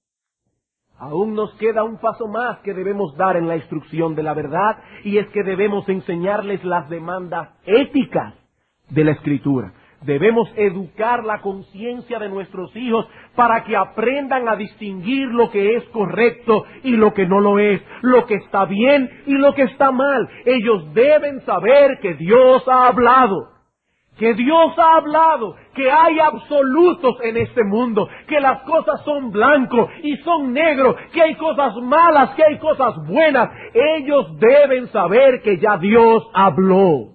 Aún nos queda un paso más que debemos dar en la instrucción de la verdad, y es que debemos enseñarles las demandas éticas de la Escritura. Debemos educar la conciencia de nuestros hijos para que aprendan a distinguir lo que es correcto y lo que no lo es, lo que está bien y lo que está mal. Ellos deben saber que Dios ha hablado. Que Dios ha hablado, que hay absolutos en este mundo, que las cosas son blanco y son negro, que hay cosas malas, que hay cosas buenas. Ellos deben saber que ya Dios habló.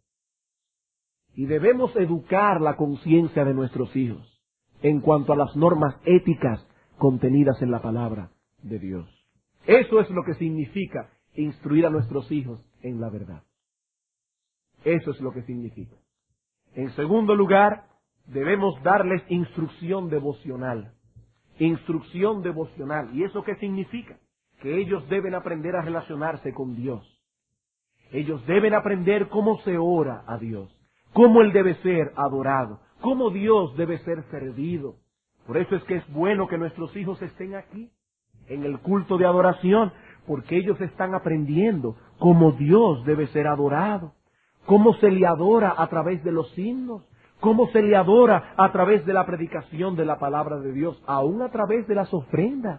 Y debemos educar la conciencia de nuestros hijos en cuanto a las normas éticas contenidas en la palabra de Dios. Eso es lo que significa instruir a nuestros hijos en la verdad. Eso es lo que significa. En segundo lugar, debemos darles instrucción devocional. Instrucción devocional. ¿Y eso qué significa? Que ellos deben aprender a relacionarse con Dios. Ellos deben aprender cómo se ora a Dios, cómo Él debe ser adorado, cómo Dios debe ser servido. Por eso es que es bueno que nuestros hijos estén aquí, en el culto de adoración, porque ellos están aprendiendo cómo Dios debe ser adorado, cómo se le adora a través de los himnos, cómo se le adora a través de la predicación de la palabra de Dios, aún a través de las ofrendas.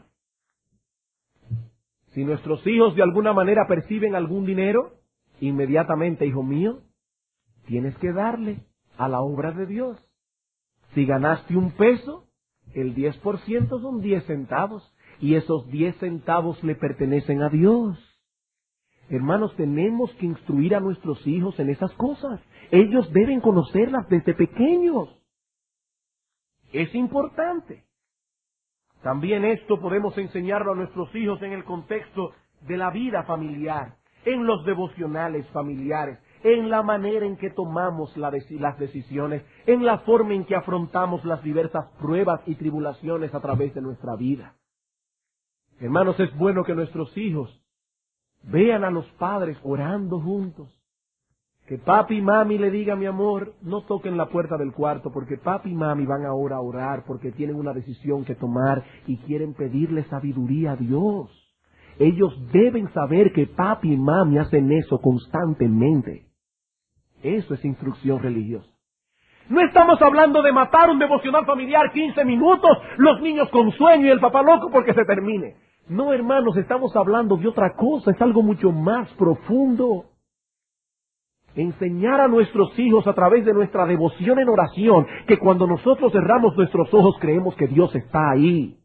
Si nuestros hijos de alguna manera perciben algún dinero, inmediatamente, hijo mío, tienes que darle a la obra de Dios. Si ganaste $1, el 10% son 10 centavos, y esos 10 centavos le pertenecen a Dios. Hermanos, tenemos que instruir a nuestros hijos en esas cosas. Ellos deben conocerlas desde pequeños. Es importante. También esto podemos enseñarlo a nuestros hijos en el contexto de la vida familiar, en los devocionales familiares, en la manera en que tomamos las decisiones, en la forma en que afrontamos las diversas pruebas y tribulaciones a través de nuestra vida. Hermanos, es bueno que nuestros hijos vean a los padres orando juntos. Que papi y mami le digan, mi amor, no toquen la puerta del cuarto, porque papi y mami van ahora a orar, porque tienen una decisión que tomar y quieren pedirle sabiduría a Dios. Ellos deben saber que papi y mami hacen eso constantemente. Eso es instrucción religiosa. No estamos hablando de matar un devocional familiar 15 minutos, los niños con sueño y el papá loco porque se termine. No, hermanos, estamos hablando de otra cosa, es algo mucho más profundo. Enseñar a nuestros hijos a través de nuestra devoción en oración, que cuando nosotros cerramos nuestros ojos creemos que Dios está ahí.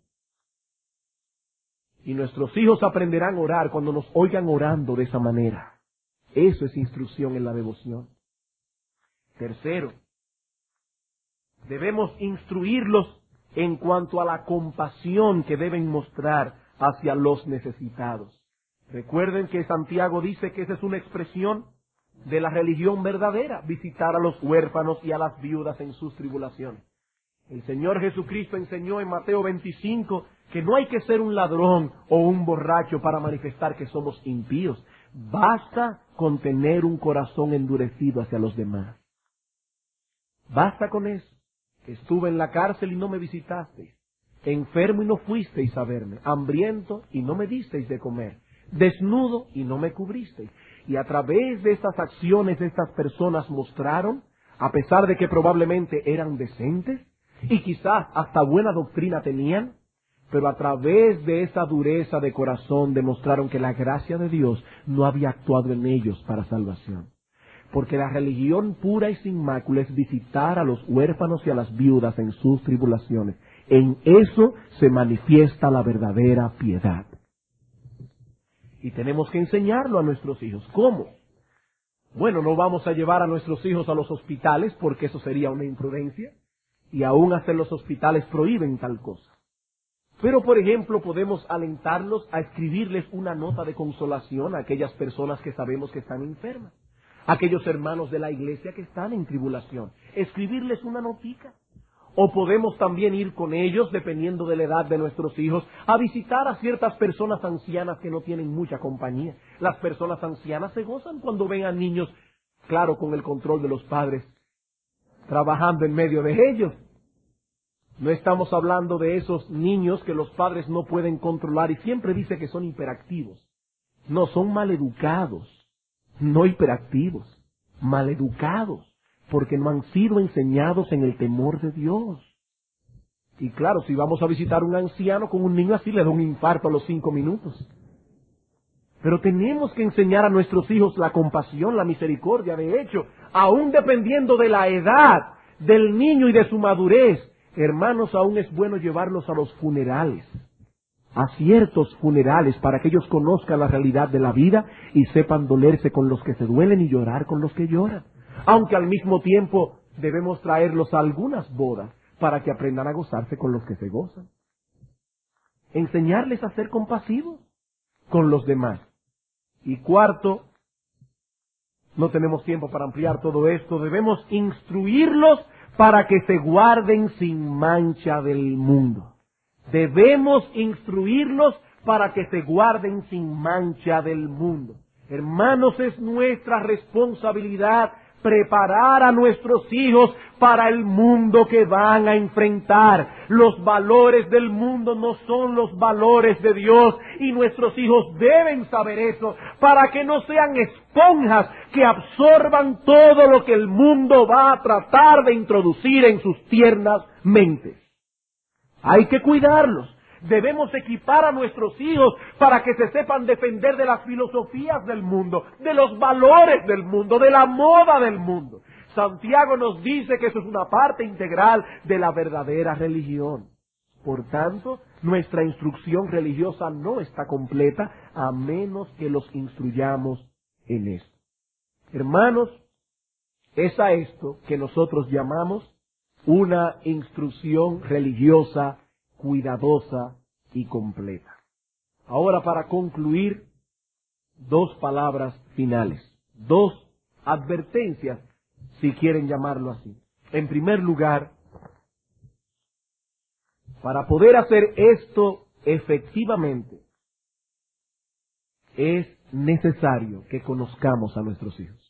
Y nuestros hijos aprenderán a orar cuando nos oigan orando de esa manera. Eso es instrucción en la devoción. Tercero, debemos instruirlos en cuanto a la compasión que deben mostrar hacia los necesitados. Recuerden que Santiago dice que esa es una expresión de la religión verdadera, visitar a los huérfanos y a las viudas en sus tribulaciones. El Señor Jesucristo enseñó en Mateo 25 que no hay que ser un ladrón o un borracho para manifestar que somos impíos. Basta con tener un corazón endurecido hacia los demás. Basta con eso. Estuve en la cárcel y no me visitasteis. Enfermo y no fuisteis a verme. Hambriento y no me disteis de comer. Desnudo y no me cubristeis. Y a través de estas acciones estas personas mostraron, a pesar de que probablemente eran decentes y quizás hasta buena doctrina tenían, pero a través de esa dureza de corazón demostraron que la gracia de Dios no había actuado en ellos para salvación. Porque la religión pura y sin mácula es visitar a los huérfanos y a las viudas en sus tribulaciones. En eso se manifiesta la verdadera piedad. Y tenemos que enseñarlo a nuestros hijos. ¿Cómo? Bueno, no vamos a llevar a nuestros hijos a los hospitales porque eso sería una imprudencia. Y aún hasta los hospitales prohíben tal cosa. Pero, por ejemplo, podemos alentarlos a escribirles una nota de consolación a aquellas personas que sabemos que están enfermas. Aquellos hermanos de la iglesia que están en tribulación. Escribirles una notica. O podemos también ir con ellos, dependiendo de la edad de nuestros hijos, a visitar a ciertas personas ancianas que no tienen mucha compañía. Las personas ancianas se gozan cuando ven a niños, claro, con el control de los padres, trabajando en medio de ellos. No estamos hablando de esos niños que los padres no pueden controlar y siempre dice que son hiperactivos. No, son maleducados, no hiperactivos, maleducados. Porque no han sido enseñados en el temor de Dios. Y claro, si vamos a visitar a un anciano con un niño así, le da un infarto a los 5 minutos. Pero tenemos que enseñar a nuestros hijos la compasión, la misericordia. De hecho, aún dependiendo de la edad del niño y de su madurez, hermanos, aún es bueno llevarlos a los funerales. A ciertos funerales para que ellos conozcan la realidad de la vida y sepan dolerse con los que se duelen y llorar con los que lloran. Aunque al mismo tiempo debemos traerlos a algunas bodas para que aprendan a gozarse con los que se gozan. Enseñarles a ser compasivos con los demás. Y cuarto, no tenemos tiempo para ampliar todo esto, debemos instruirlos para que se guarden sin mancha del mundo. Debemos instruirlos para que se guarden sin mancha del mundo. Hermanos, es nuestra responsabilidad preparar a nuestros hijos para el mundo que van a enfrentar. Los valores del mundo no son los valores de Dios, y nuestros hijos deben saber eso para que no sean esponjas que absorban todo lo que el mundo va a tratar de introducir en sus tiernas mentes. Hay que cuidarlos. Debemos equipar a nuestros hijos para que se sepan defender de las filosofías del mundo, de los valores del mundo, de la moda del mundo. Santiago nos dice que eso es una parte integral de la verdadera religión. Por tanto, nuestra instrucción religiosa no está completa a menos que los instruyamos en esto. Hermanos, es a esto que nosotros llamamos una instrucción religiosa cuidadosa y completa. Ahora, para concluir, dos palabras finales, dos advertencias, si quieren llamarlo así. En primer lugar, para poder hacer esto efectivamente, es necesario que conozcamos a nuestros hijos.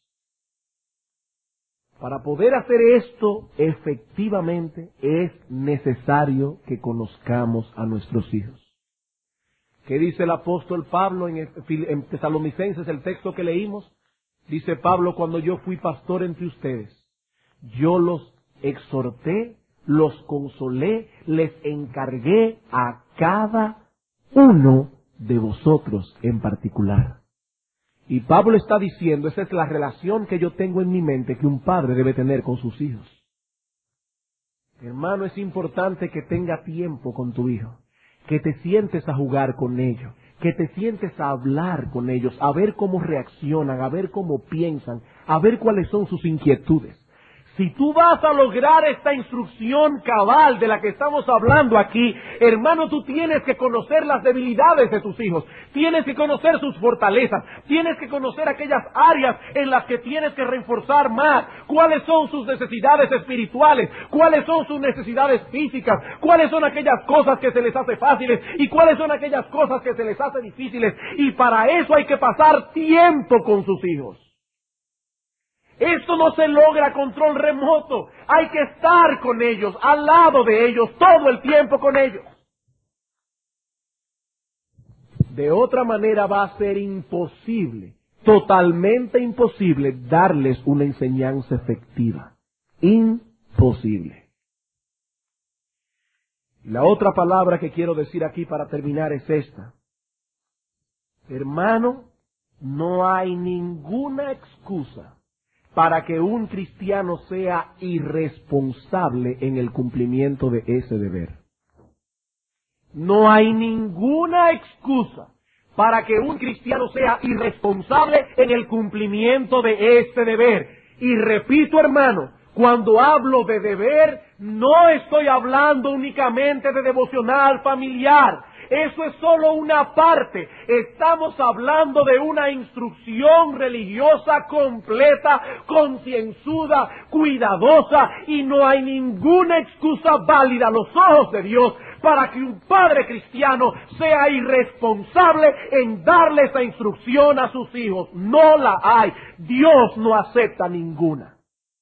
Para poder hacer esto efectivamente, es necesario que conozcamos a nuestros hijos. ¿Qué dice el apóstol Pablo en Tesalonicenses, el texto que leímos? Dice Pablo: cuando yo fui pastor entre ustedes, yo los exhorté, los consolé, les encargué a cada uno de vosotros en particular. Y Pablo está diciendo, esa es la relación que yo tengo en mi mente que un padre debe tener con sus hijos. Hermano, es importante que tenga tiempo con tu hijo, que te sientes a jugar con ellos, que te sientes a hablar con ellos, a ver cómo reaccionan, a ver cómo piensan, a ver cuáles son sus inquietudes. Si tú vas a lograr esta instrucción cabal de la que estamos hablando aquí, hermano, tú tienes que conocer las debilidades de tus hijos, tienes que conocer sus fortalezas, tienes que conocer aquellas áreas en las que tienes que reforzar más, cuáles son sus necesidades espirituales, cuáles son sus necesidades físicas, cuáles son aquellas cosas que se les hace fáciles y cuáles son aquellas cosas que se les hace difíciles, y para eso hay que pasar tiempo con sus hijos. Esto no se logra a control remoto. Hay que estar con ellos, al lado de ellos, todo el tiempo con ellos. De otra manera va a ser imposible, totalmente imposible, darles una enseñanza efectiva. Imposible. La otra palabra que quiero decir aquí para terminar es esta. Hermano, no hay ninguna excusa para que un cristiano sea irresponsable en el cumplimiento de ese deber. No hay ninguna excusa para que un cristiano sea irresponsable en el cumplimiento de este deber. Y repito, hermano, cuando hablo de deber, no estoy hablando únicamente de devocional familiar. Eso es solo una parte. Estamos hablando de una instrucción religiosa completa, concienzuda, cuidadosa, y no hay ninguna excusa válida a los ojos de Dios para que un padre cristiano sea irresponsable en darle esa instrucción a sus hijos. No la hay. Dios no acepta ninguna.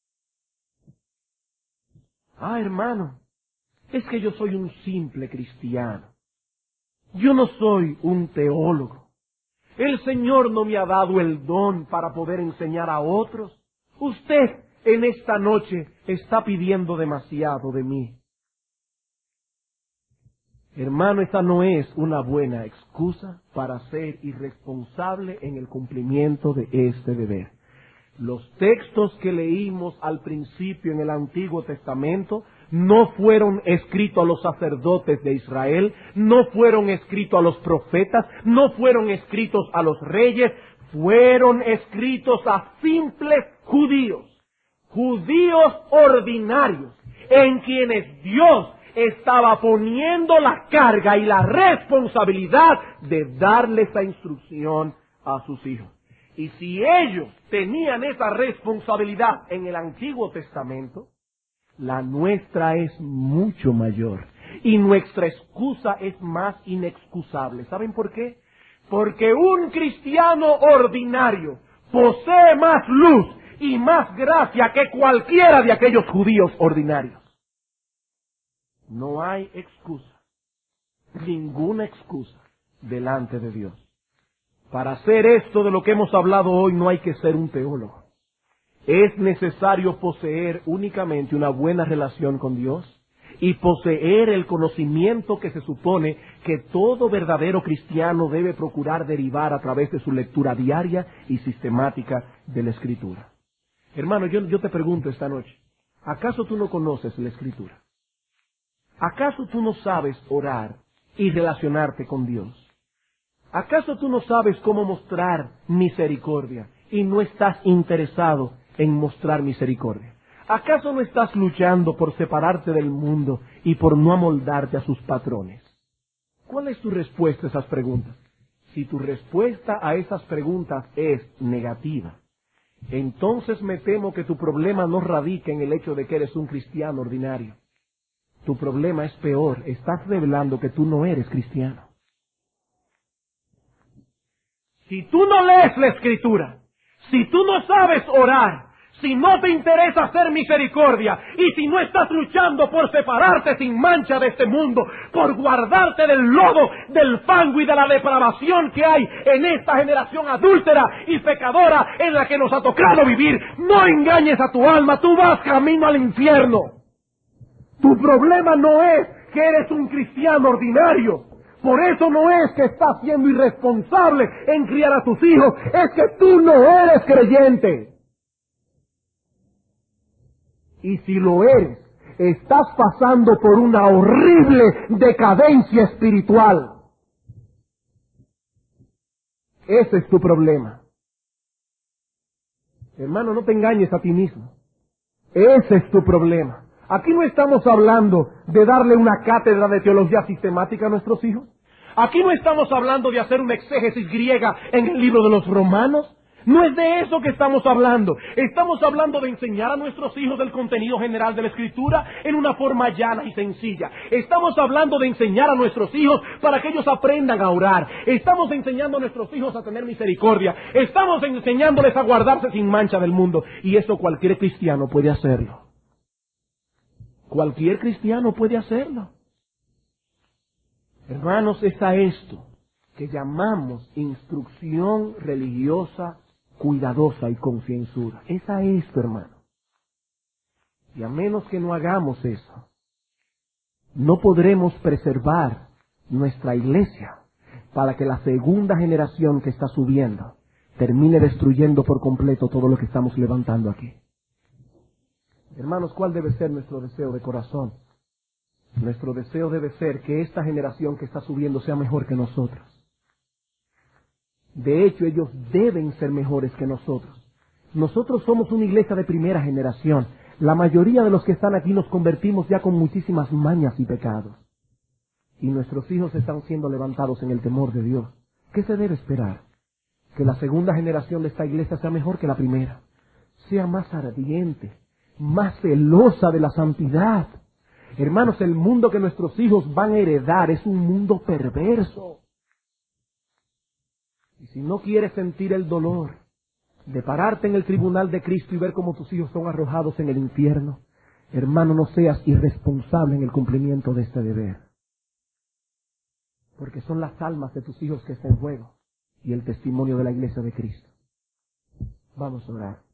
Hermano, es que yo soy un simple cristiano. Yo no soy un teólogo. El Señor no me ha dado el don para poder enseñar a otros. Usted en esta noche está pidiendo demasiado de mí. Hermano, esta no es una buena excusa para ser irresponsable en el cumplimiento de este deber. Los textos que leímos al principio en el Antiguo Testamento no fueron escritos a los sacerdotes de Israel, no fueron escritos a los profetas, no fueron escritos a los reyes, fueron escritos a simples judíos, judíos ordinarios, en quienes Dios estaba poniendo la carga y la responsabilidad de darle esa instrucción a sus hijos. Y si ellos tenían esa responsabilidad en el Antiguo Testamento, La nuestra es mucho mayor. Y nuestra excusa es más inexcusable. ¿Saben por qué? Porque un cristiano ordinario posee más luz y más gracia que cualquiera de aquellos judíos ordinarios. No hay excusa, ninguna excusa delante de Dios. Para hacer esto de lo que hemos hablado hoy no hay que ser un teólogo. Es necesario poseer únicamente una buena relación con Dios y poseer el conocimiento que se supone que todo verdadero cristiano debe procurar derivar a través de su lectura diaria y sistemática de la Escritura. Hermano, yo te pregunto esta noche, ¿acaso tú no conoces la Escritura? ¿Acaso tú no sabes orar y relacionarte con Dios? ¿Acaso tú no sabes cómo mostrar misericordia y no estás interesado en mostrar misericordia? ¿Acaso no estás luchando por separarte del mundo y por no amoldarte a sus patrones? ¿Cuál es tu respuesta a esas preguntas? Si tu respuesta a esas preguntas es negativa, entonces me temo que tu problema no radica en el hecho de que eres un cristiano ordinario. Tu problema es peor, estás revelando que tú no eres cristiano. Si tú no lees la Escritura, si tú no sabes orar, si no te interesa hacer misericordia y si no estás luchando por separarte sin mancha de este mundo, por guardarte del lodo, del fango y de la depravación que hay en esta generación adúltera y pecadora en la que nos ha tocado vivir, no engañes a tu alma, tú vas camino al infierno. Tu problema no es que eres un cristiano ordinario. Por eso no es que estás siendo irresponsable en criar a tus hijos, es que tú no eres creyente. Y si lo eres, estás pasando por una horrible decadencia espiritual. Ese es tu problema. Hermano, no te engañes a ti mismo. Ese es tu problema. Aquí no estamos hablando de darle una cátedra de teología sistemática a nuestros hijos. Aquí no estamos hablando de hacer una exégesis griega en el libro de los Romanos. No es de eso que estamos hablando. Estamos hablando de enseñar a nuestros hijos el contenido general de la Escritura en una forma llana y sencilla. Estamos hablando de enseñar a nuestros hijos para que ellos aprendan a orar. Estamos enseñando a nuestros hijos a tener misericordia. Estamos enseñándoles a guardarse sin mancha del mundo. Y eso cualquier cristiano puede hacerlo. Cualquier cristiano puede hacerlo. Hermanos, es a esto que llamamos instrucción religiosa cuidadosa y concienzuda. Es a esto, hermano. Y a menos que no hagamos eso, no podremos preservar nuestra iglesia para que la segunda generación que está subiendo termine destruyendo por completo todo lo que estamos levantando aquí. Hermanos, ¿cuál debe ser nuestro deseo de corazón? Nuestro deseo debe ser que esta generación que está subiendo sea mejor que nosotros. De hecho, ellos deben ser mejores que nosotros. Nosotros somos una iglesia de primera generación. La mayoría de los que están aquí nos convertimos ya con muchísimas mañas y pecados. Y nuestros hijos están siendo levantados en el temor de Dios. ¿Qué se debe esperar? Que la segunda generación de esta iglesia sea mejor que la primera. Sea más ardiente, más celosa de la santidad. Hermanos, el mundo que nuestros hijos van a heredar es un mundo perverso. Y si no quieres sentir el dolor de pararte en el tribunal de Cristo y ver cómo tus hijos son arrojados en el infierno, hermano, no seas irresponsable en el cumplimiento de este deber. Porque son las almas de tus hijos que están en juego y el testimonio de la iglesia de Cristo. Vamos a orar.